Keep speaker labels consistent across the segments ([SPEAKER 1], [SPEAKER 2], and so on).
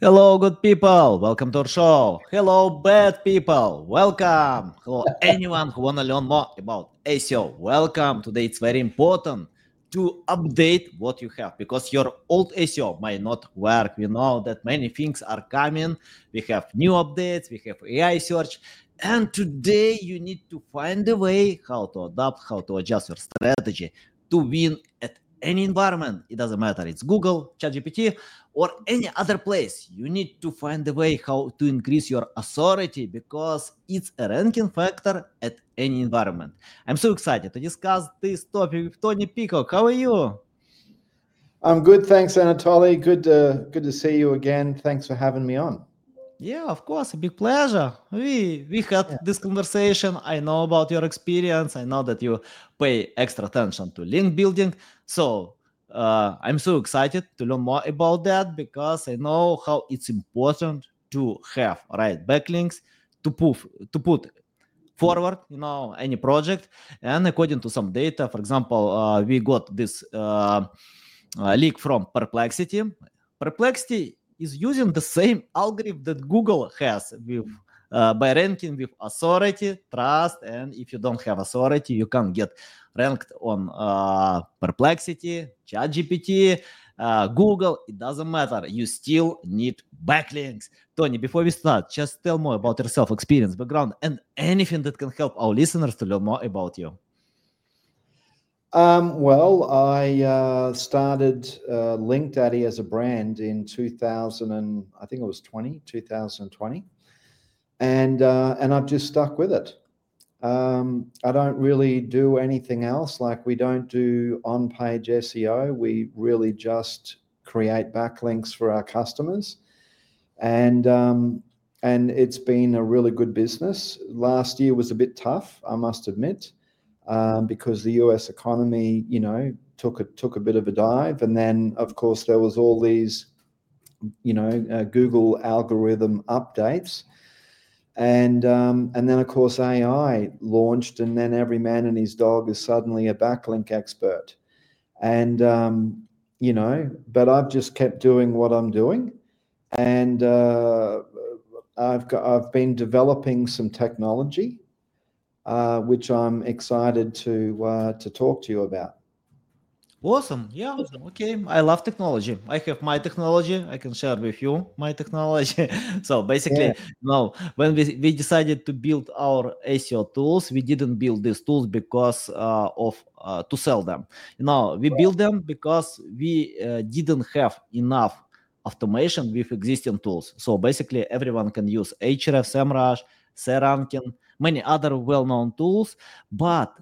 [SPEAKER 1] Hello, good people. Welcome to our show. Hello, bad people. Welcome. Hello, anyone who wanna learn more about SEO. Welcome. Today, it's very important to update what you have because your old SEO might not work. We know that many things are coming. We have new updates. We have AI search. And today, you need to find a way how to adapt, how to adjust your strategy to win at any environment. It doesn't matter. It's Google, ChatGPT, or any other place. You need to find a way how to increase your authority because it's a ranking factor at any environment. I'm so excited to discuss this topic with Tony Peacock. How are you?
[SPEAKER 2] I'm good, thanks, Anatoly. Good to see you again. Thanks for having me on.
[SPEAKER 1] Yeah, of course, a big pleasure. We had
[SPEAKER 2] Yeah.
[SPEAKER 1] this conversation. I know about your experience. I know that you pay extra attention to link building. So I'm so excited to learn more about that because I know how it's important to have right backlinks to put forward, any project. And according to some data, for example, we got this leak from Perplexity. Perplexity is using the same algorithm that Google has with by ranking with authority, trust, and if you don't have authority, you can't get ranked on Perplexity, ChatGPT, Google. It doesn't matter. You still need backlinks. Tony, before we start, just tell more about yourself, experience, background, and anything that can help our listeners to learn more about you.
[SPEAKER 2] Well, I started LinkDaddy as a brand in 2000 and I think it was 2020, and I've just stuck with it. I don't really do anything else. Like we don't do on-page SEO. We really just create backlinks for our customers, and it's been a really good business. Last year was a bit tough, I must admit, because the US economy, took a bit of a dive, and then of course there was all these, Google algorithm updates, and then of course AI launched, and then every man and his dog is suddenly a backlink expert, and but I've just kept doing what I'm doing, and I've been developing some technology, which I'm excited to talk to you about.
[SPEAKER 1] Awesome. Yeah. Okay. I love technology. I have my technology. I can share with you my technology. So
[SPEAKER 2] Yeah.
[SPEAKER 1] basically, no, when we decided to build our SEO tools, we didn't build these tools because of to sell them. We built them because we didn't have enough automation with existing tools. So basically, everyone can use Ahrefs, SEMrush, SERanking, many other well-known tools, but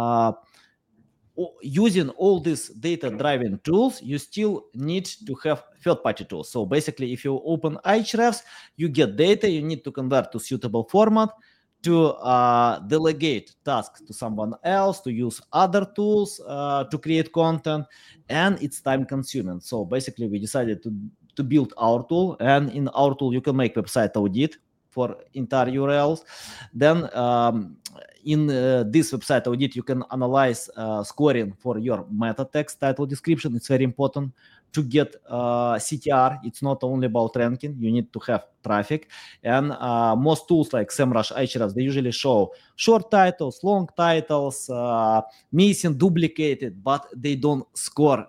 [SPEAKER 1] using all these data driven tools, you still need to have third party tools. So basically, if you open Ahrefs, you get data, you need to convert to suitable format, to delegate tasks to someone else, to use other tools to create content, and it's time consuming. So basically, we decided to build our tool, and in our tool, you can make website audit for entire URLs. Then in this website audit, you can analyze scoring for your meta text, title, description. It's very important to get CTR. It's not only about ranking. You need to have traffic. And most tools like SEMrush, Ahrefs, they usually show short titles, long titles, missing, duplicated, but they don't score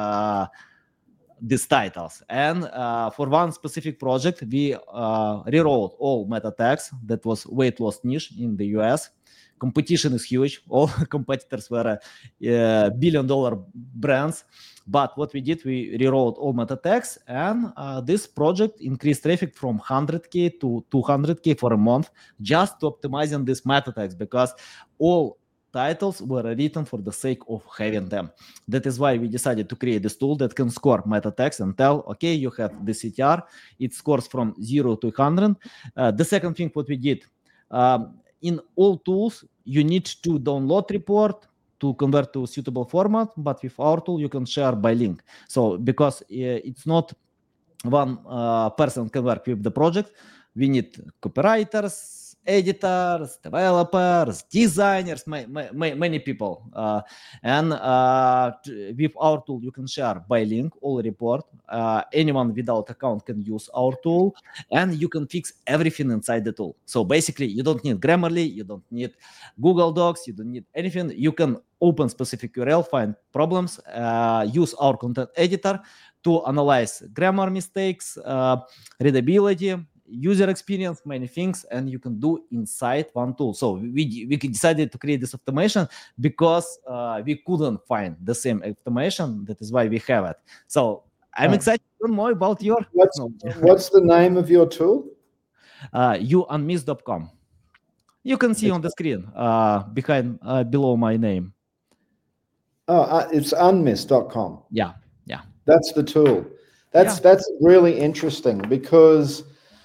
[SPEAKER 1] these titles. And for one specific project, we rewrote all meta tags. That was weight loss niche in the US. Competition is huge. All competitors were billion-dollar brands. But what we did, we rewrote all meta tags, and this project increased traffic from 100K to 200K for a month just to optimizing this meta tags, because all titles were written for the sake of having them. That is why we decided to create this tool that can score meta text and tell, okay, you have the CTR. It scores from 0 to 100. The second thing what we did, in all tools, you need to download report to convert to suitable format, but with our tool, you can share by link. So because it's not one person can work with the project, we need copywriters, editors, developers, designers, many people. And with our tool, you can share by link all report. Anyone without account can use our tool, and you can fix everything inside the tool. So basically, you don't need Grammarly, you don't need Google Docs, you don't need anything. You can open specific URL, find problems, use our content editor to analyze grammar mistakes, readability, user experience, many things, and you can do inside one tool. So we decided to create this automation because we couldn't find the same automation. That is why we have it. So I'm excited to learn more about your technology.
[SPEAKER 2] What's the name of your tool?
[SPEAKER 1] Unmiss.com. You can see on the screen behind below my name.
[SPEAKER 2] Oh, it's unmiss.com.
[SPEAKER 1] Yeah.
[SPEAKER 2] That's the tool. That's really interesting because,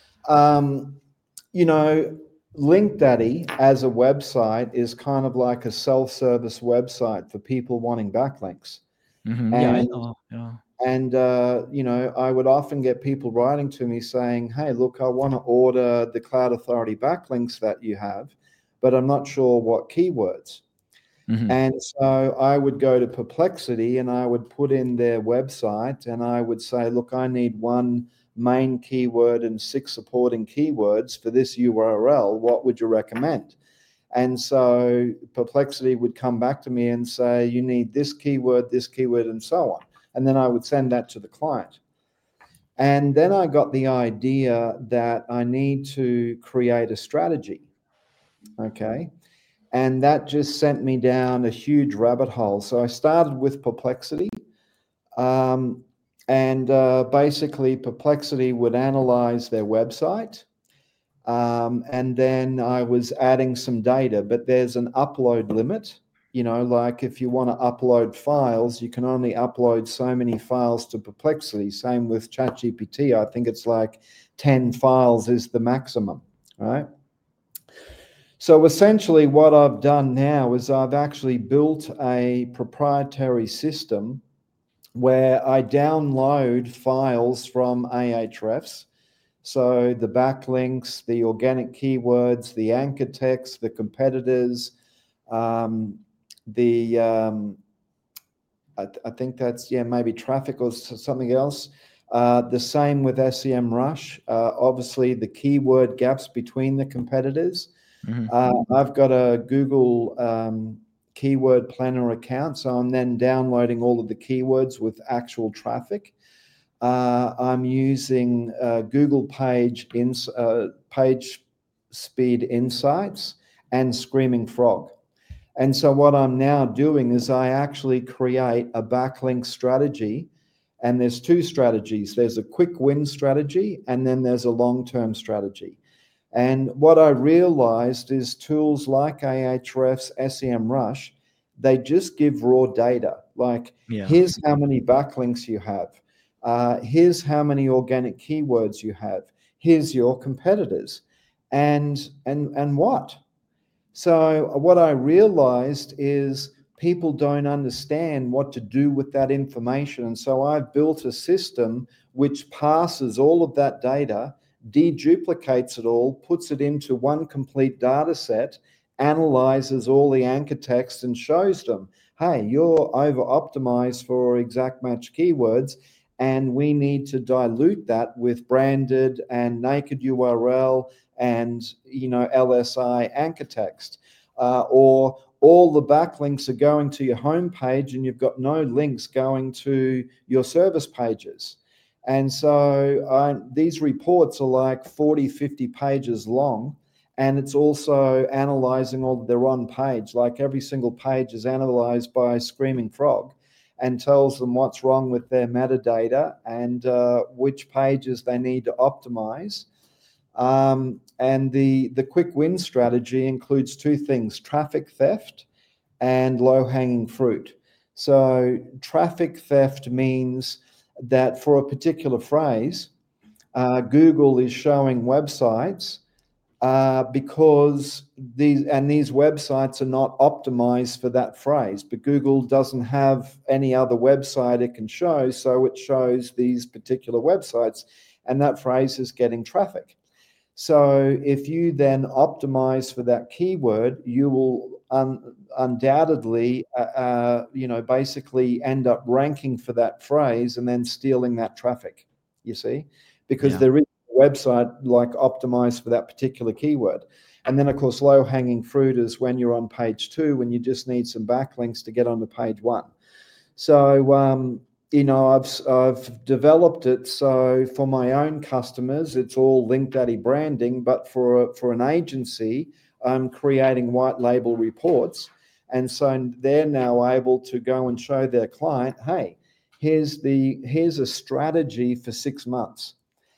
[SPEAKER 2] LinkDaddy as a website is kind of like a self-service website for people wanting backlinks.
[SPEAKER 1] Mm-hmm. I know. Yeah.
[SPEAKER 2] And, I would often get people writing to me saying, hey, look, I want to order the Cloud Authority backlinks that you have, but I'm not sure what keywords. Mm-hmm. And so I would go to Perplexity and I would put in their website and I would say, look, I need one main keyword and 6 supporting keywords for this URL. What would you recommend? And so Perplexity would come back to me and say, you need this keyword, and so on. And then I would send that to the client. And then I got the idea that I need to create a strategy. Okay. And that just sent me down a huge rabbit hole. So I started with Perplexity. Basically, Perplexity would analyze their website. And then I was adding some data, but there's an upload limit. Like if you want to upload files, you can only upload so many files to Perplexity. Same with ChatGPT. I think it's like 10 files is the maximum, right? So essentially what I've done now is I've actually built a proprietary system where I download files from Ahrefs. So the backlinks, the organic keywords, the anchor text, the competitors, I think that's, maybe traffic or something else. The same with SEMrush. Obviously the keyword gaps between the competitors. Mm-hmm. I've got a Google keyword planner account, so I'm then downloading all of the keywords with actual traffic. I'm using Google Page Speed Insights and Screaming Frog. And so what I'm now doing is I actually create a backlink strategy, and there's 2 strategies. There's a quick win strategy, and then there's a long-term strategy. And what I realized is tools like Ahrefs, SEMrush, they just give raw data. Like, here's how many backlinks you have. Here's how many organic keywords you have. Here's your competitors. And what? So what I realized is people don't understand what to do with that information. And so I've built a system which passes all of that data, deduplicates it all, puts it into one complete data set, analyzes all the anchor text and shows them, hey, you're over optimized for exact match keywords, and we need to dilute that with branded and naked URL and LSI anchor text. Or all the backlinks are going to your homepage and you've got no links going to your service pages. And so these reports are like 40, 50 pages long, and it's also analyzing all of their on page. Like every single page is analyzed by Screaming Frog and tells them what's wrong with their metadata and which pages they need to optimize. And the quick win strategy includes 2 things: traffic theft and low-hanging fruit. So traffic theft means that for a particular phrase, Google is showing websites because these websites are not optimized for that phrase, but Google doesn't have any other website it can show, so it shows these particular websites, and that phrase is getting traffic. So if you then optimize for that keyword, you will undoubtedly, basically end up ranking for that phrase and then stealing that traffic, you see, because
[SPEAKER 1] Yeah.
[SPEAKER 2] there is a website like optimized for that particular keyword. And then, of course, low-hanging fruit is when you're on page 2, when you just need some backlinks to get onto page 1. So, I've developed it so for my own customers, it's all LinkDaddy branding, but for an agency, I'm creating white label reports. And so they're now able to go and show their client, hey, here's a strategy for 6 months.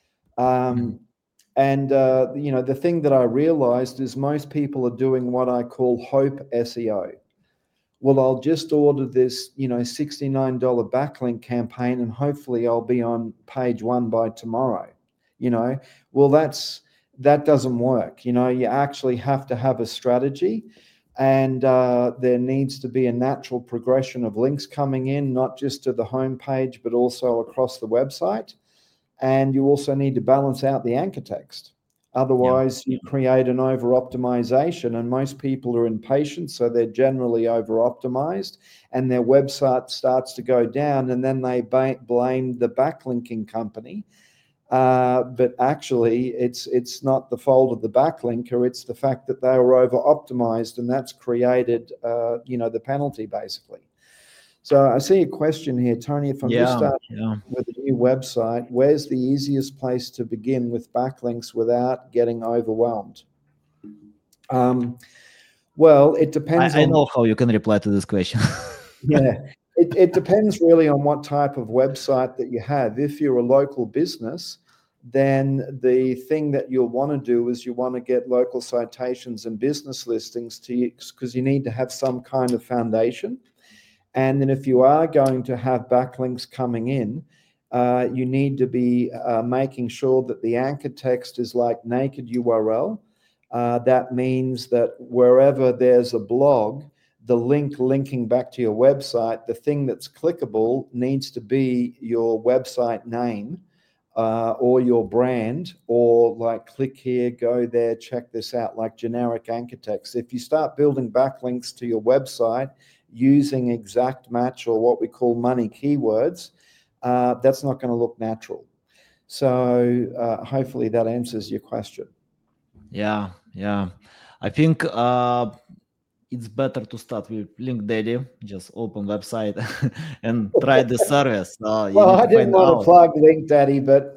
[SPEAKER 2] And the thing that I realized is most people are doing what I call hope SEO. Well, I'll just order this, $69 backlink campaign, and hopefully I'll be on page 1 by tomorrow. Well, that doesn't work. You actually have to have a strategy, and there needs to be a natural progression of links coming in, not just to the home page, but also across the website. And you also need to balance out the anchor text. Otherwise, you create an over-optimization, and most people are impatient, so they're generally over-optimized, and their website starts to go down, and then they blame the backlinking company. But actually, it's not the fault of the backlinker; it's the fact that they were over-optimized, and that's created, the penalty basically. So I see a question here, Tony. If I'm just starting with a new website, where's the easiest place to begin with backlinks without getting overwhelmed? Well, it depends.
[SPEAKER 1] I know how you can reply to this question.
[SPEAKER 2] Yeah, it depends really on what type of website that you have. If you're a local business, then the thing that you'll want to do is you want to get local citations and business listings to you, because you need to have some kind of foundation. And then if you are going to have backlinks coming in, you need to be making sure that the anchor text is like naked URL. That means that wherever there's a blog, the linking back to your website, the thing that's clickable needs to be your website name or your brand, or like click here, go there, check this out, like generic anchor text. If you start building backlinks to your website using exact match or what we call money keywords, that's not going to look natural. So hopefully that answers your question.
[SPEAKER 1] Yeah. I think it's better to start with LinkDaddy. Just open website and try the service.
[SPEAKER 2] Well, I didn't want to plug LinkDaddy, but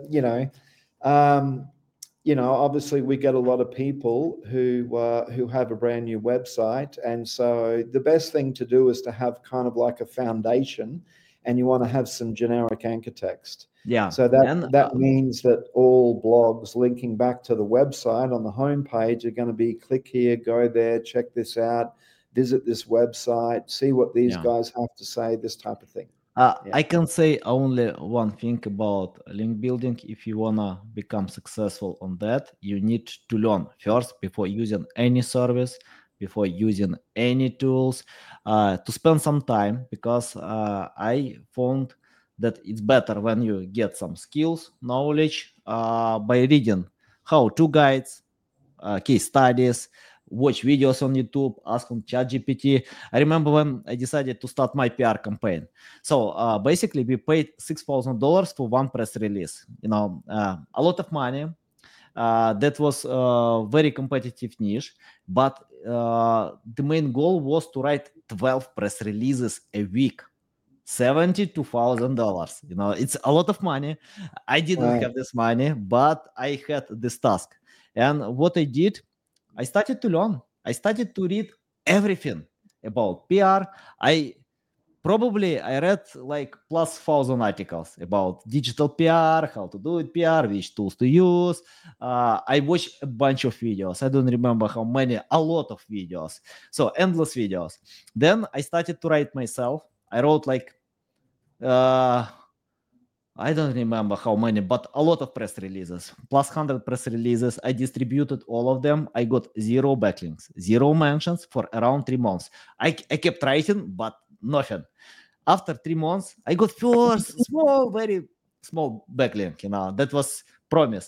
[SPEAKER 2] obviously we get a lot of people who have a brand new website, and so the best thing to do is to have kind of like a foundation, and you want to have some generic anchor text.
[SPEAKER 1] Yeah.
[SPEAKER 2] So that means that all blogs linking back to the website on the home page are going to be click here, go there, check this out, visit this website, see what these guys have to say, this type of thing.
[SPEAKER 1] I can say only one thing about link building. If you wanna become successful on that, you need to learn first before using any service, before using any tools, to spend some time, because I found that it's better when you get some skills, knowledge, by reading how-to guides, case studies, watch videos on YouTube, ask on ChatGPT. I remember when I decided to start my PR campaign. So basically, we paid $6,000 for one press release. A lot of money. That was a very competitive niche, but the main goal was to write 12 press releases a week. $72,000. It's a lot of money. I didn't have this money, but I had this task. And what I did, I started to learn. I started to read everything about PR. I read like plus 1,000 articles about digital PR, how to do it PR, which tools to use. I watched a bunch of videos. I don't remember how many, a lot of videos. So endless videos. Then I started to write myself. I wrote like, I don't remember how many, but a lot of press releases, plus 100 press releases. I distributed all of them. I got 0 backlinks, 0 mentions for around 3 months. I kept writing, but nothing. After 3 months, I got first very small backlink. That was promise.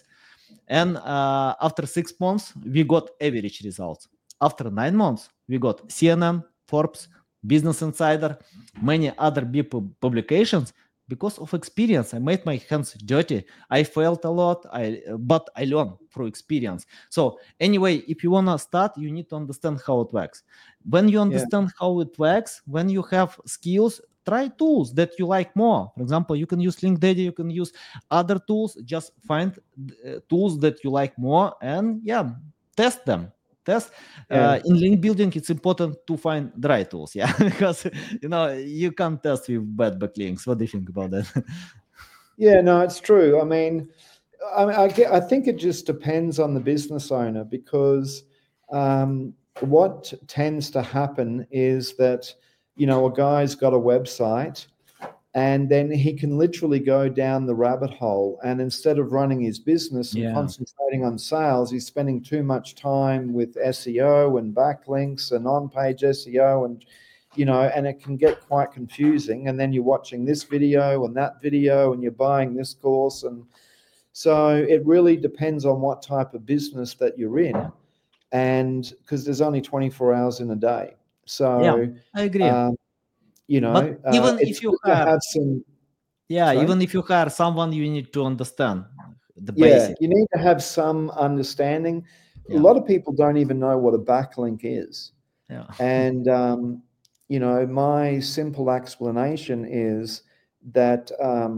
[SPEAKER 1] And after 6 months, we got average results. After 9 months, we got CNN, Forbes, Business Insider, many other big publications. Because of experience, I made my hands dirty. I failed a lot, but I learned through experience. So anyway, if you want to start, you need to understand how it works. When you understand how it works, when you have skills, try tools that you like more. For example, you can use LinkedIn, you can use other tools. Just find tools that you like more and test them. In link building, it's important to find the right tools, because you can't test with bad backlinks. What do you think about that?
[SPEAKER 2] Yeah, no, it's true. I mean, I think it just depends on the business owner, because what tends to happen is that, a guy's got a website, and then he can literally go down the rabbit hole, and instead of running his business and concentrating on sales, he's spending too much time with SEO and backlinks and on-page SEO, and and it can get quite confusing. And then you're watching this video and that video, and you're buying this course, and so it really depends on what type of business that you're in, and because there's only 24 hours in a day. So
[SPEAKER 1] I agree.
[SPEAKER 2] But even if you have some,
[SPEAKER 1] even if you hire someone, you need to understand the basics.
[SPEAKER 2] You need to have some understanding. A lot of people don't even know what a backlink is. And my simple explanation is that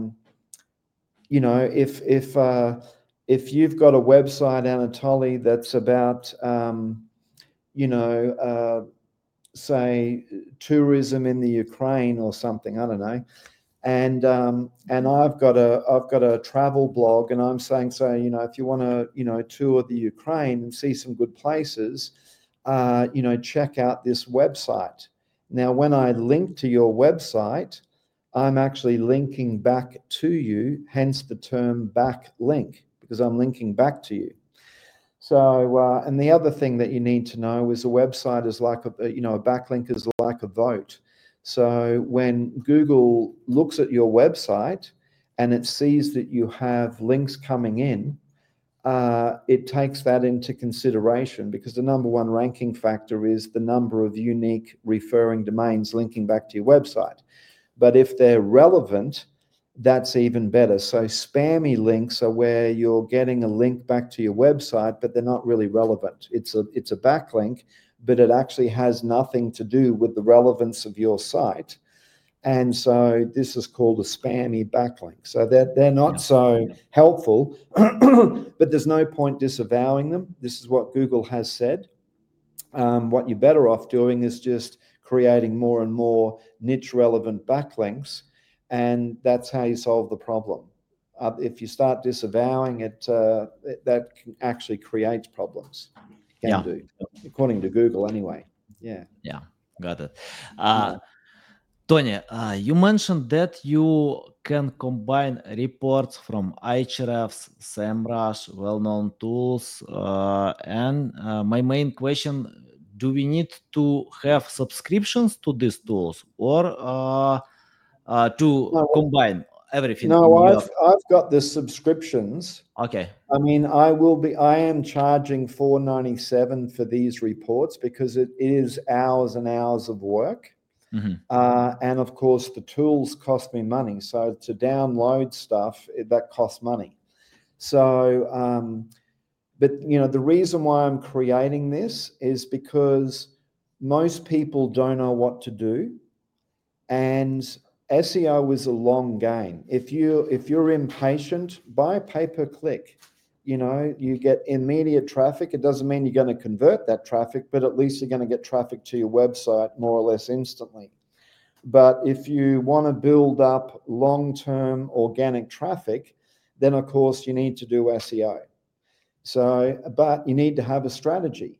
[SPEAKER 2] if you've got a website, Anatoly, that's about say tourism in the Ukraine or something, I don't know, and I've got a travel blog, and I'm saying, if you want to tour the Ukraine and see some good places, check out this website. Now, when I link to your website, I'm actually linking back to you, hence the term backlink, because I'm linking back to you. So, and the other thing that you need to know is a website is like a backlink is like a vote. So when Google looks at your website and it sees that you have links coming in, it takes that into consideration, because the number one ranking factor is the number of unique referring domains linking back to your website. But if they're relevant, that's even better. So spammy links are where you're getting a link back to your website, but they're not really relevant. It's a backlink, but it actually has nothing to do with the relevance of your site. And so this is called a spammy backlink. So they're not so helpful, but there's no point disavowing them. This is what Google has said. What you're better off doing is just creating more and more niche relevant backlinks. And that's how you solve the problem. If you start disavowing it, that can actually create problems. Can do, according to Google anyway. Yeah,
[SPEAKER 1] got it. Tony, you mentioned that you can combine reports from Ahrefs, SEMrush, well-known tools. And my main question, do we need to have subscriptions to these tools, or combine everything?
[SPEAKER 2] No, I've got the subscriptions.
[SPEAKER 1] Okay.
[SPEAKER 2] I mean, I am charging $4.97 for these reports, because it is hours and hours of work. And of course, the tools cost me money. So to download stuff, that costs money. So, but the reason why I'm creating this is because most people don't know what to do, and SEO is a long game. If you're impatient, buy pay-per-click. You get immediate traffic. It doesn't mean you're going to convert that traffic, but at least you're going to get traffic to your website more or less instantly. But if you want to build up long-term organic traffic, then of course you need to do SEO. So, but you need to have a strategy.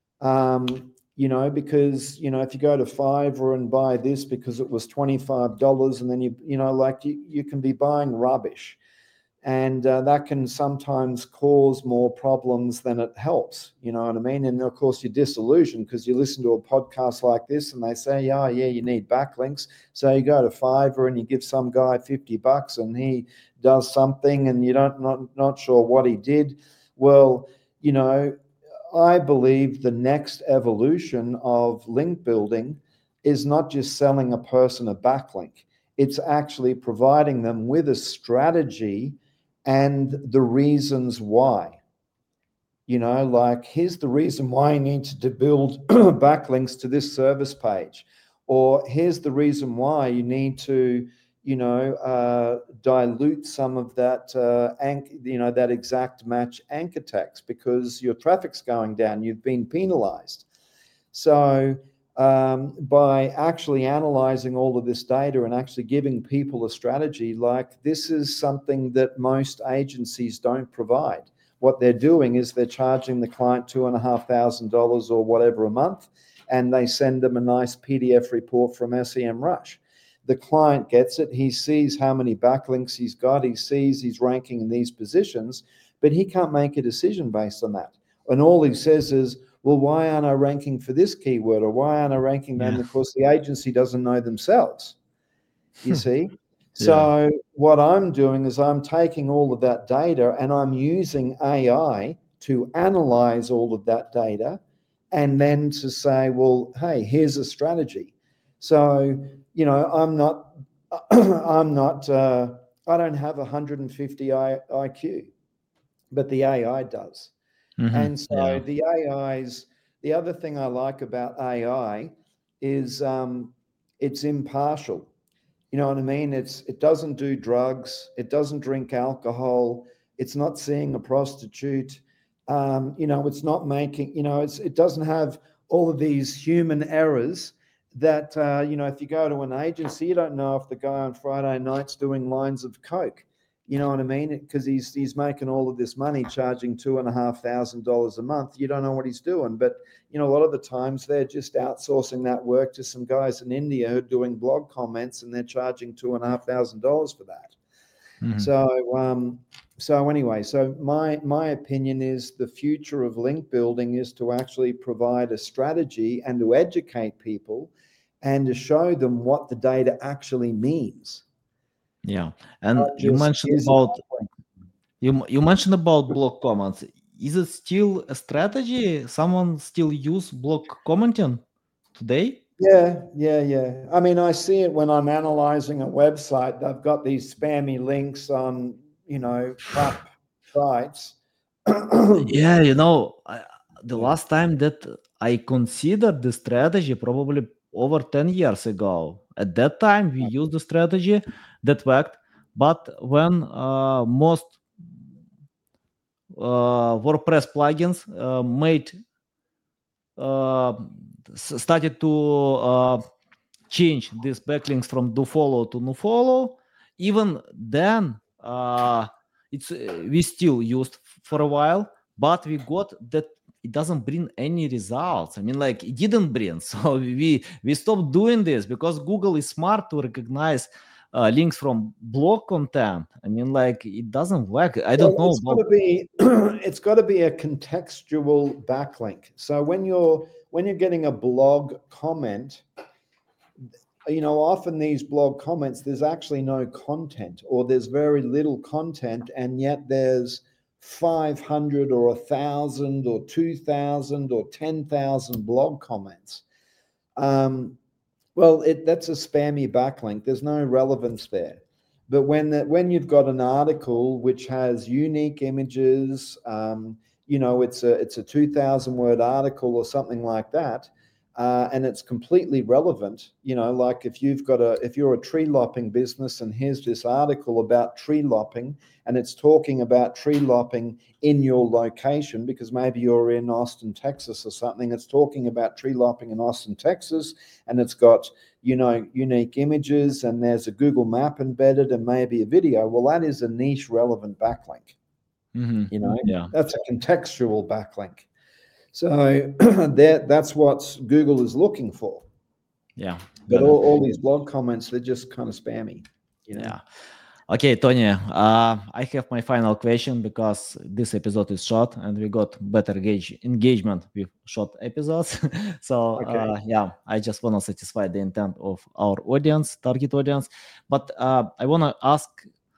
[SPEAKER 2] Because, if you go to Fiverr and buy this because it was $25, and then you can be buying rubbish, and that can sometimes cause more problems than it helps. You know what I mean? And of course, you're disillusioned because you listen to a podcast like this and they say, you need backlinks. So you go to Fiverr and you give some guy $50 and he does something and you not sure what he did. Well, I believe the next evolution of link building is not just selling a person a backlink. It's actually providing them with a strategy and the reasons why. Like, here's the reason why you need to build backlinks to this service page, or here's the reason why you need to dilute some of that that exact match anchor text because your traffic's going down, you've been penalized. So by actually analyzing all of this data and actually giving people a strategy, like, this is something that most agencies don't provide. What they're doing is they're charging the client $2,500 or whatever a month, and they send them a nice PDF report from SEMrush. The client gets it. He sees how many backlinks he's got. He sees he's ranking in these positions, but he can't make a decision based on that. And all he says is, well, why aren't I ranking for this keyword, or why aren't I ranking? And of course, the agency doesn't know themselves, you see? So what I'm doing is I'm taking all of that data and I'm using AI to analyze all of that data and then to say, well, hey, here's a strategy. So, I don't have 150 IQ, but the AI does. And so the other thing I like about AI is it's impartial. You know what I mean? It doesn't do drugs. It doesn't drink alcohol. It's not seeing a prostitute. It's not making, it doesn't have all of these human errors that, if you go to an agency, you don't know if the guy on Friday night's doing lines of coke. You know what I mean? Because he's making all of this money, charging $2,500 a month. You don't know what he's doing. But, a lot of the times they're just outsourcing that work to some guys in India who are doing blog comments, and they're charging $2,500 for that. So anyway, my opinion is the future of link building is to actually provide a strategy and to educate people and to show them what the data actually means.
[SPEAKER 1] Yeah, and you mentioned about block comments. Is it still a strategy? Someone still use block commenting today?
[SPEAKER 2] Yeah. I mean, I see it when I'm analyzing a website. They've got these spammy links on, crap sites.
[SPEAKER 1] Yeah, the last time that I considered the strategy, probably over 10 years ago. At that time, we used the strategy that worked, but when most WordPress plugins started to change these backlinks from dofollow to nofollow, even then we still used for a while, but we got that it doesn't bring any results. I mean, like, it didn't bring. So we stopped doing this because Google is smart to recognize links from blog content. I mean, like, it doesn't work. I don't know.
[SPEAKER 2] It's got to be a contextual backlink. So when you're getting a blog comment, often these blog comments, there's actually no content, or there's very little content, and yet there's 500 or 1,000 or 2,000 or 10,000 blog comments. Well, that's a spammy backlink. There's no relevance there. But when you've got an article which has unique images, it's a 2,000 word article or something like that, and it's completely relevant. Like, if you're a tree lopping business, and here's this article about tree lopping, and it's talking about tree lopping in your location, because maybe you're in Austin, Texas or something. It's talking about tree lopping in Austin, Texas, and it's got, unique images, and there's a Google map embedded and maybe a video. Well, that is a niche relevant backlink. That's a contextual backlink. So that's what Google is looking for.
[SPEAKER 1] Yeah.
[SPEAKER 2] But all these blog comments, they're just kind of spammy.
[SPEAKER 1] Yeah. Okay, Tony, I have my final question, because this episode is short and we got better engagement with short episodes. So, I just want to satisfy the intent of our audience, target audience. But I want to ask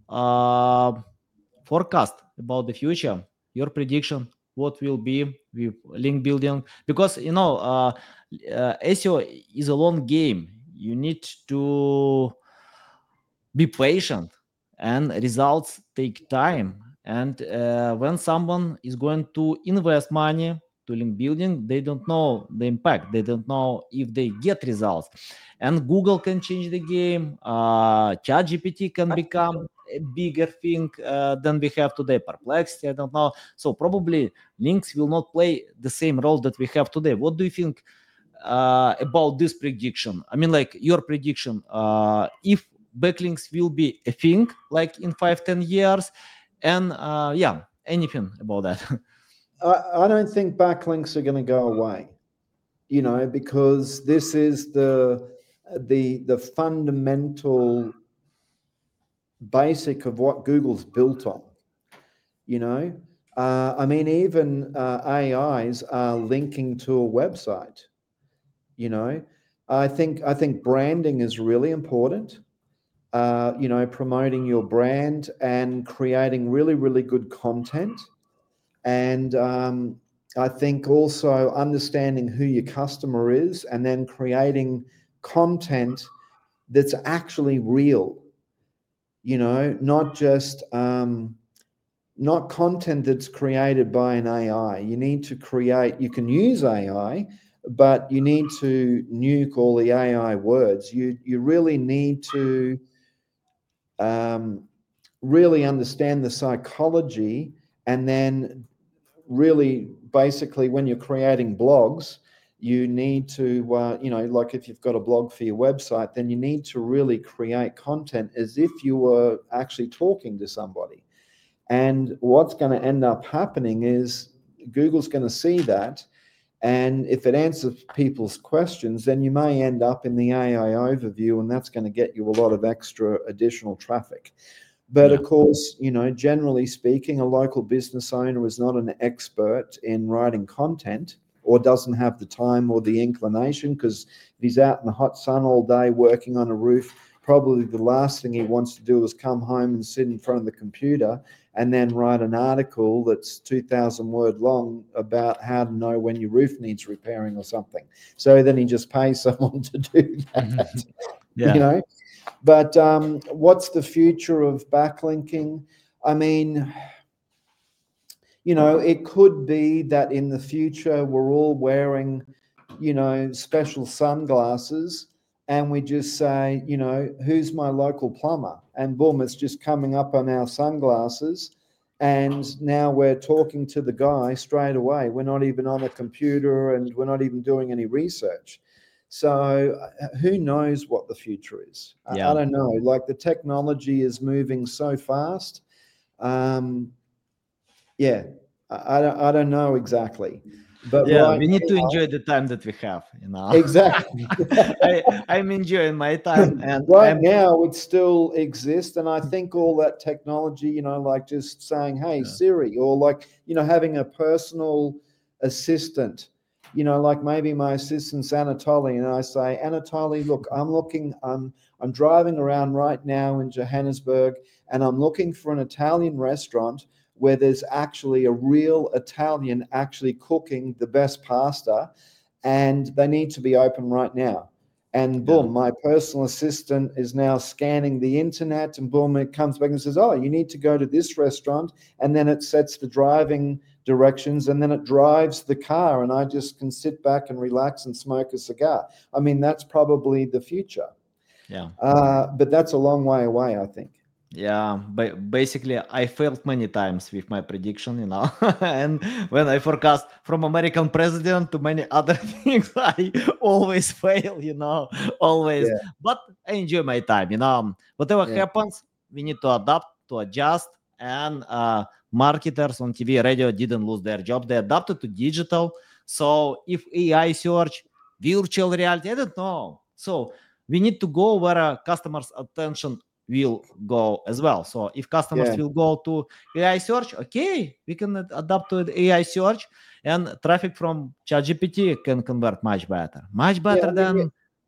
[SPEAKER 1] uh, forecast about the future, your prediction, what will be with link building, because SEO is a long game. You need to be patient, and results take time. And when someone is going to invest money to link building, they don't know the impact, they don't know if they get results. And Google can change the game, ChatGPT can become a bigger thing than we have today, Perplexity, I don't know. So probably links will not play the same role that we have today. What do you think about this prediction? I mean, like your prediction, if backlinks will be a thing like in 5-10 years, and yeah, anything about that.
[SPEAKER 2] I don't think backlinks are going to go away, because this is the fundamental basic of what Google's built on. I mean, even AIs are linking to a website. I think branding is really important. Promoting your brand and creating really, really good content. And I think also understanding who your customer is and then creating content that's actually real, not just not content that's created by an AI. You need to you can use AI, but you need to nuke all the AI words. You really need to really understand the psychology, and then really basically when you're creating blogs, you need to like if you've got a blog for your website, then you need to really create content as if you were actually talking to somebody. And what's going to end up happening is Google's going to see that, and if it answers people's questions, then you may end up in the AI overview, and that's going to get you a lot of extra additional traffic. But
[SPEAKER 1] Yeah.
[SPEAKER 2] of course, generally speaking, a local business owner is not an expert in writing content, or doesn't have the time or the inclination, because if he's out in the hot sun all day working on a roof, probably the last thing he wants to do is come home and sit in front of the computer and then write an article that's 2,000 word long about how to know when your roof needs repairing or something. So then he just pays someone to do that.
[SPEAKER 1] Yeah.
[SPEAKER 2] But what's the future of backlinking? I mean, it could be that in the future we're all wearing, special sunglasses, and we just say, who's my local plumber? And boom, it's just coming up on our sunglasses. And now we're talking to the guy straight away. We're not even on a computer, and we're not even doing any research. So who knows what the future is?
[SPEAKER 1] Yeah.
[SPEAKER 2] I don't know. Like, the technology is moving so fast. Yeah, I don't know exactly, but
[SPEAKER 1] Yeah,
[SPEAKER 2] right
[SPEAKER 1] we need to
[SPEAKER 2] now,
[SPEAKER 1] enjoy the time that we have,
[SPEAKER 2] exactly.
[SPEAKER 1] I'm enjoying my time, and
[SPEAKER 2] Right now it still exists, and I think all that technology, like just saying, "Hey
[SPEAKER 1] Yeah.
[SPEAKER 2] Siri," or like having a personal assistant. Like maybe my assistant's Anatoly, and I say, "Anatoly, look, I'm driving around right now in Johannesburg, and I'm looking for an Italian restaurant where there's actually a real Italian actually cooking the best pasta, and they need to be open right now." And boom, my personal assistant is now scanning the internet, and boom, it comes back and says, "Oh, you need to go to this restaurant." And then it sets the driving directions, and then it drives the car, and I just can sit back and relax and smoke a cigar. I mean, that's probably the future.
[SPEAKER 1] Yeah.
[SPEAKER 2] But that's a long way away, I think.
[SPEAKER 1] Yeah, but basically, I failed many times with my prediction, and when I forecast from American president to many other things, I always fail, always.
[SPEAKER 2] Yeah,
[SPEAKER 1] But I enjoy my time, Whatever
[SPEAKER 2] yeah,
[SPEAKER 1] happens, we need to adapt, to adjust, and marketers on TV, radio didn't lose their job. They adapted to digital. So if AI search, virtual reality, I don't know. So we need to go where customers' attention will go as well. So if customers
[SPEAKER 2] yeah.
[SPEAKER 1] will go to AI search, okay, we can adapt to the AI search, and traffic from ChatGPT can convert much better
[SPEAKER 2] Yeah, I mean,
[SPEAKER 1] than.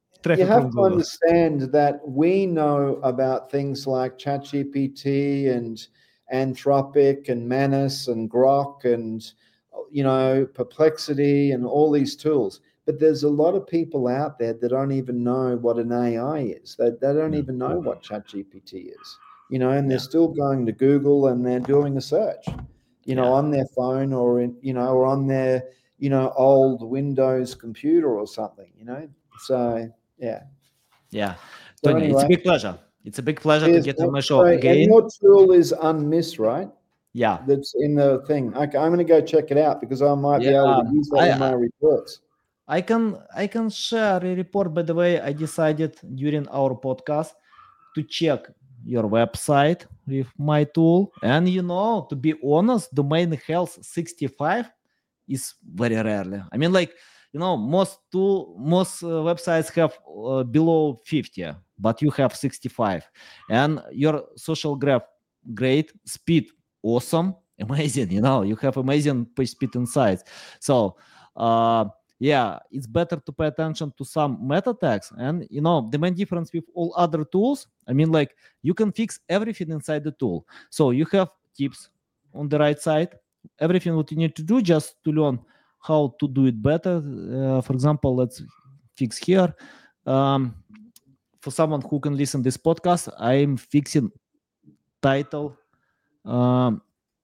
[SPEAKER 1] traffic
[SPEAKER 2] you have
[SPEAKER 1] from
[SPEAKER 2] to
[SPEAKER 1] Google.
[SPEAKER 2] understand that we know about things like ChatGPT and Anthropic and Manus and Grok and Perplexity and all these tools. But there's a lot of people out there that don't even know what an AI is. They don't even know what ChatGPT is. And they're still going to Google and they're doing a search, on their phone or or on their old Windows computer or something. So yeah.
[SPEAKER 1] Yeah,
[SPEAKER 2] So
[SPEAKER 1] Tony, it's a
[SPEAKER 2] anyway,
[SPEAKER 1] big pleasure. It's a big pleasure to
[SPEAKER 2] cheers,
[SPEAKER 1] get on
[SPEAKER 2] mate.
[SPEAKER 1] my show
[SPEAKER 2] So, and
[SPEAKER 1] again.
[SPEAKER 2] your tool is Unmiss, right?
[SPEAKER 1] Yeah,
[SPEAKER 2] That's in the thing. Okay, I'm going to go check it out because I might be able to use that in my reports.
[SPEAKER 1] I can share a report. By the way, I decided during our podcast to check your website with my tool, and to be honest, domain health 65 is very rarely. I mean, like, most websites have below 50, but you have 65, and your social graph great, speed awesome, amazing. You have amazing page speed insights. So yeah, it's better to pay attention to some meta tags. And the main difference with all other tools, I mean, like, you can fix everything inside the tool. So you have tips on the right side, everything what you need to do just to learn how to do it better. For example, let's fix here. For someone who can listen this podcast, I'm fixing title on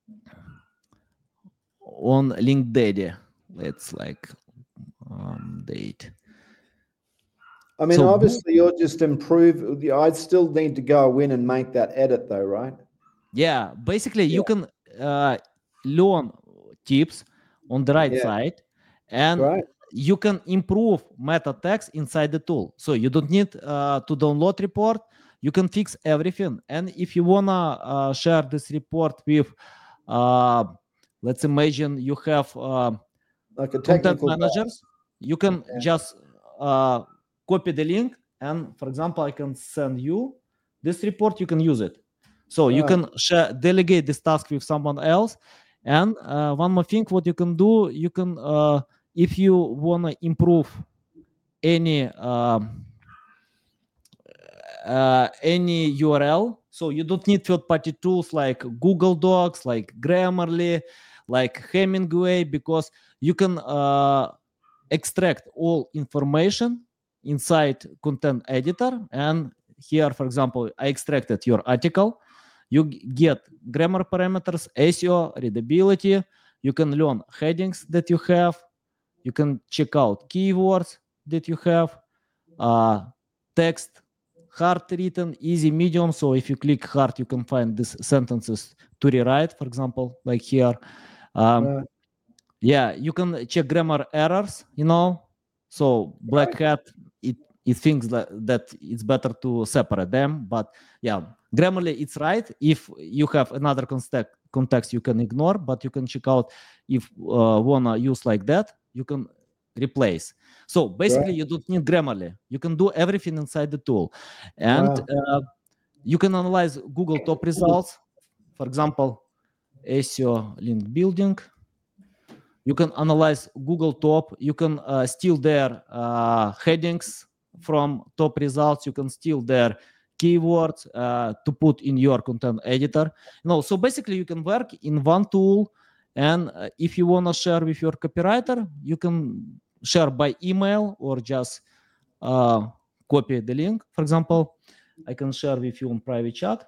[SPEAKER 1] LinkDaddy. Let's like date.
[SPEAKER 2] I mean, obviously, you'll just improve. I'd still need to go in and make that edit, though, right?
[SPEAKER 1] Yeah, basically, you can learn tips on the right side, and you can improve meta tags inside the tool. So you don't need to download report. You can fix everything. And if you wanna share this report with, let's imagine you have
[SPEAKER 2] like a
[SPEAKER 1] content
[SPEAKER 2] technical
[SPEAKER 1] managers, you can just copy the link, and for example, I can send you this report. You can use it. So you can delegate this task with someone else. And one more thing, what you can do, you can, if you want to improve any URL, so you don't need third-party tools like Google Docs, like Grammarly, like Hemingway, because you can extract all information inside content editor. And here, for example, I extracted your article. You get grammar parameters, SEO, readability. You can learn headings that you have. You can check out keywords that you have. Text, hard written, easy, medium. So if you click hard, you can find these sentences to rewrite, for example, like here. Yeah, you can check grammar errors, So Black Hat, it thinks that it's better to separate them. But yeah, Grammarly, it's right. If you have another context, you can ignore, but you can check out if wanna use like that, you can replace. So basically, you don't need Grammarly. You can do everything inside the tool. And you can analyze Google top results. For example, SEO link building. You can analyze Google top. You can steal their headings from top results. You can steal their keywords to put in your content editor. So basically you can work in one tool. And if you want to share with your copywriter, you can share by email or just copy the link. For example, I can share with you on private chat.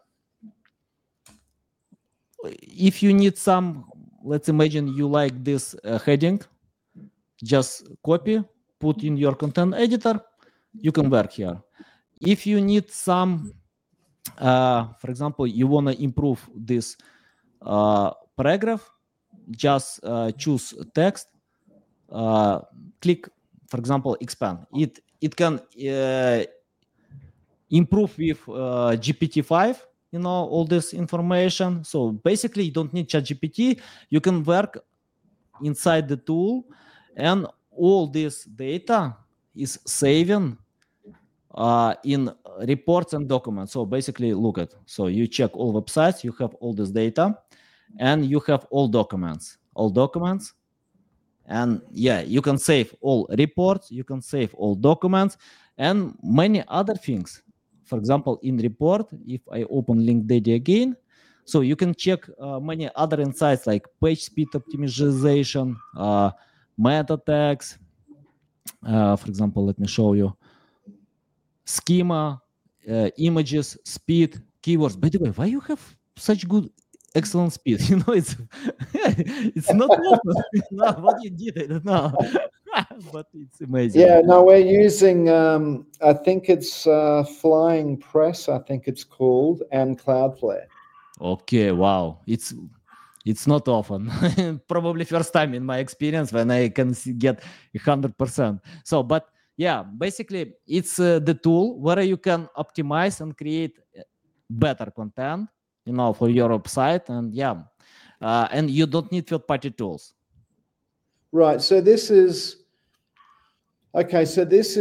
[SPEAKER 1] If you need some, let's imagine you like this heading, just copy, put in your content editor, you can work here. If you need some, for example, you want to improve this paragraph, just choose text, click, for example, expand. It can improve with GPT-5, all this information. So basically, you don't need ChatGPT. You can work inside the tool, and all this data is saving in reports and documents. So basically, look at, so you check all websites, you have all this data, and you have all documents, And yeah, you can save all reports, you can save all documents, and many other things. For example, in report, if I open LinkDaddy again, so you can check many other insights like page speed optimization, meta tags. For example, let me show you schema, images, speed, keywords. By the way, why you have such good, excellent speed? You know, it's not often. No, what you did, I don't know, but it's amazing.
[SPEAKER 2] Yeah, no, we're using, I think it's Flying Press, I think it's called, and Cloudflare.
[SPEAKER 1] Okay, wow, it's not often. Probably first time in my experience when I can get 100%. So, but yeah, basically it's the tool where you can optimize and create better content, you know, for your website, and yeah, and you don't need third-party tools.
[SPEAKER 2] Right. So this is okay. So this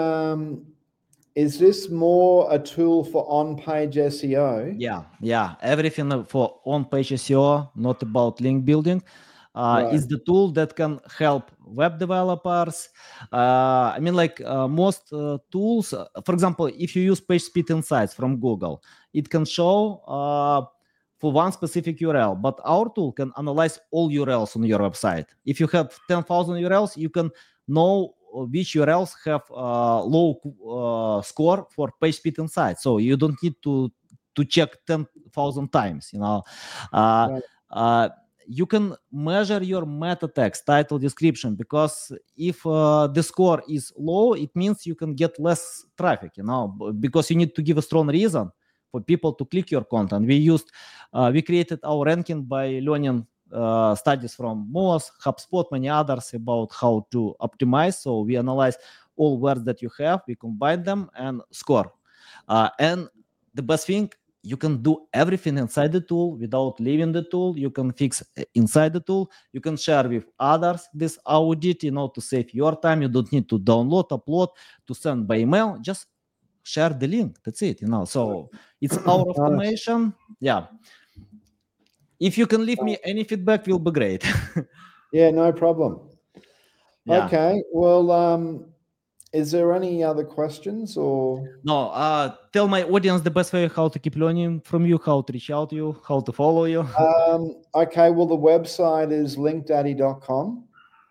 [SPEAKER 2] is this more a tool for on-page SEO?
[SPEAKER 1] Yeah, everything for on-page SEO, not about link building.
[SPEAKER 2] Right.
[SPEAKER 1] Is the tool that can help web developers. I mean, like most tools, for example, if you use Page Speed Insights from Google, it can show for one specific URL, but our tool can analyze all URLs on your website. If you have 10,000 URLs, you can know which URLs have low score for Page Speed Insights. So you don't need to check 10,000 times, you know.
[SPEAKER 2] Right.
[SPEAKER 1] You can measure your meta text, title, description, because if the score is low, it means you can get less traffic, you know, because you need to give a strong reason for people to click your content. We created our ranking by learning studies from Moz, HubSpot, many others about how to optimize. So we analyze all words that you have, we combine them and score. And the best thing, you can do everything inside the tool without leaving the tool. You can fix inside the tool. You can share with others this audit, you know, to save your time. You don't need to download, upload, to send by email. Just share the link. That's it, you know. So it's our automation. Yeah. If you can leave me any feedback, will be great.
[SPEAKER 2] Yeah, no problem.
[SPEAKER 1] Yeah.
[SPEAKER 2] Okay. Well, is there any other questions or?
[SPEAKER 1] No, tell my audience the best way how to keep learning from you, how to reach out to you, how to follow you.
[SPEAKER 2] Okay, well, the website is linkdaddy.com.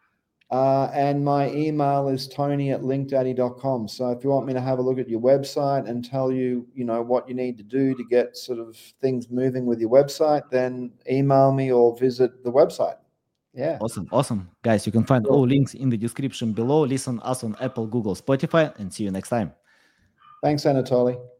[SPEAKER 2] And my email is tony@linkdaddy.com. So if you want me to have a look at your website and tell you, you know, what you need to do to get sort of things moving with your website, then email me or visit the website. Yeah.
[SPEAKER 1] Awesome. Guys, you can find all links in the description below. Listen us on Apple, Google, Spotify, and see you next time.
[SPEAKER 2] Thanks, Anatoly.